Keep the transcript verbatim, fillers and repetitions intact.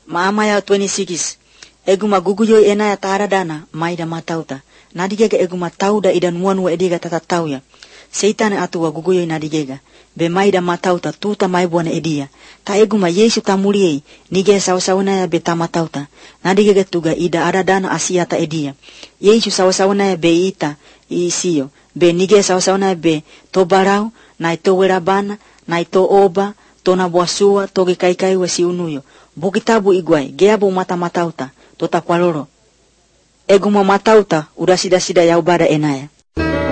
Maama ya twenty-six. Eguma guguyo ena ya taradana maida matauta. Nadigega eguma tauda idan muanu ediga tatatauya. Seitan atua guguyo nadigega. Be maida matauta tuta maibuana edia. Ta eguma Yesu tamuliei nige sawasawana ya be tamatauta. Nadigega tuga ida aradana asiata edia. Yesu sawasawana ya be ita isiyo. Be nige sawasawana ya be tobarau na ito werabana na ito oba tona buasua toge kaikai wasi unuyo. Bukitabu igwai geabu mata matauta tota kwaloro. Eguma matauta udasida sida ya ubada enaya.